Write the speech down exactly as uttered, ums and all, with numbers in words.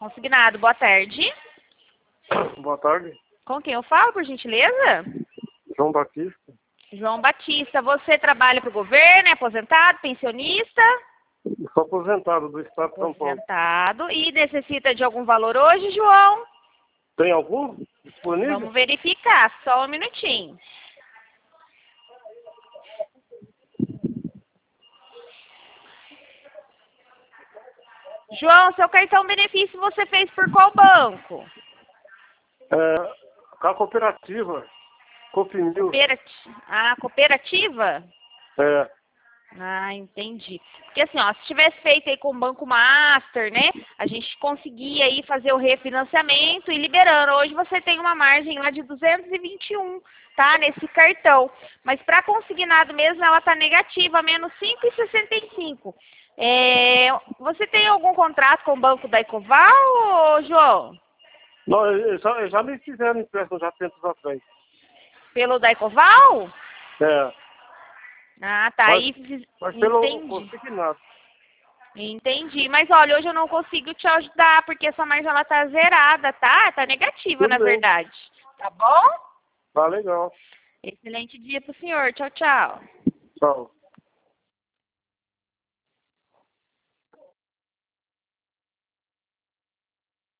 Consignado, boa tarde. Boa tarde. Com quem eu falo, por gentileza? João Batista. João Batista, você trabalha para o governo, é aposentado, pensionista? Sou aposentado do estado de São Paulo. Aposentado. E necessita de algum valor hoje, João? Tem algum disponível? Vamos verificar, só um minutinho. João, seu cartão benefício você fez por qual banco? É, com a cooperativa. Copinil. Cooperati- Ah, cooperativa? É. Ah, entendi. Porque assim, ó, se tivesse feito aí com o Banco Master, né, a gente conseguia aí fazer o refinanciamento e liberando. Hoje você tem uma margem lá de duzentos e vinte e um, tá, nesse cartão. Mas para consignado mesmo, ela tá negativa, menos cinco vírgula sessenta e cinco. É, você tem algum contrato com o Banco da Ecoval, ô, João? Não, eles já, eles já me fizeram empréstimo já tempos atrás. Pelo da Ecoval? É. Ah, tá. Mas, Aí, mas pelo entendi. consignado. Entendi. Mas olha, hoje eu não consigo te ajudar, porque essa margem ela tá zerada, tá? Tá negativa, Tudo na bem. verdade. Tá bom? Tá legal. Excelente dia pro senhor. Tchau, tchau. Tchau.